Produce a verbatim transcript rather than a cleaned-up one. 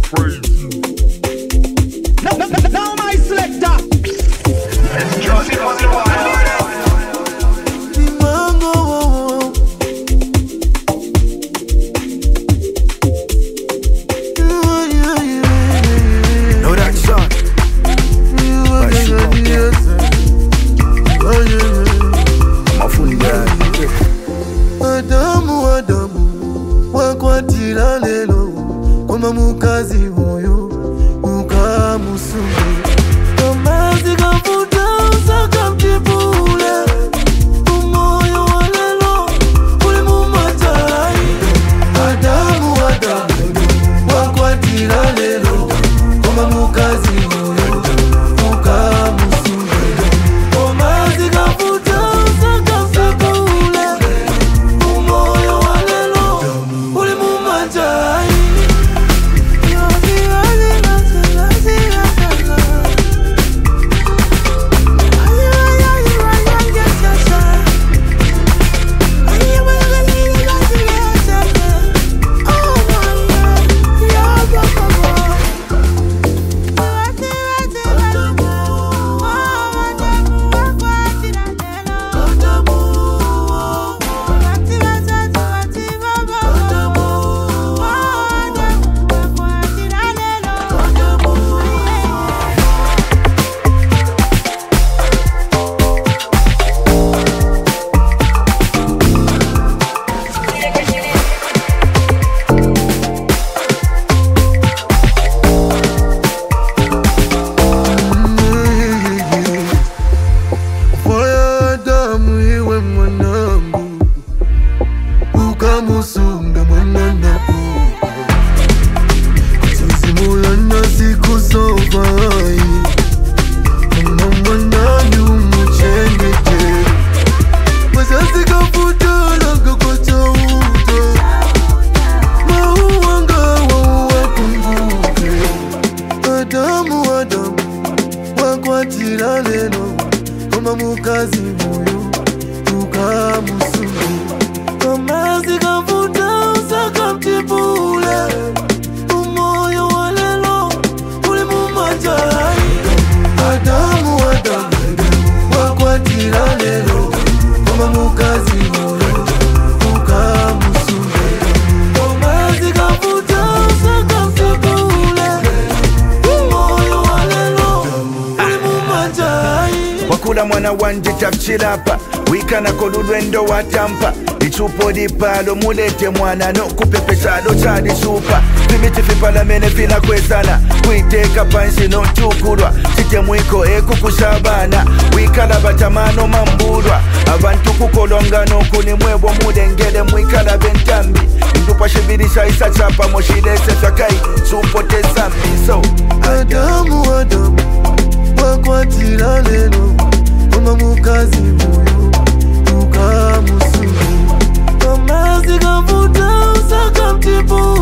crazy. No, no, no, now my selector. It's just it was wild. Know that song? Adamu, Adamu, wakwatira lelo koma mukazi huyu ukamusungu amazi gafuta usaka mtibule umoyo wa lelo uli mumatai. Adamu, Adamu, wakwatira lelo koma mukazi huyu ukamusungu amazi gafuta usaka mtibule umoyo wa lelo uli mumatai. Ukamusunga mwanana Tuzimulana siku sovai Kama mwanani umuchenete Masasi kafuta langa kwa chauta Mauwanga wauwa kumbuke. Adamu, Adamu, wakwatira lelo koma mukazi huyu ukamusungu amazi gafuta usaka mtibule umoyo wa lelo uli mumatai. Adamu, Adamu, wakwatira lelo koma mukazi huyu ukamusungu amazi gafuta usaka mtibule umoyo wa lelo uli mumatai. Wakula mwana wanje tapchilapa wikana kolulwendo watampa lichupo lipalo mulete mwana no kupepesalo chali supa vimiti vipalamene vina kwesana kuiteka pansi no chukulwa chite mwiko eku kushabana wikala batamano mambulwa abantu kukolonga no kuni mwebo mulengele mwikala bentambi ndupa shibirisha isa chapa moshilese fakai supo tesambi. So Adamu, Adamu, wakwatira lelo koma mukazi huyu ukamusungu amazi gafuta usaka mtibule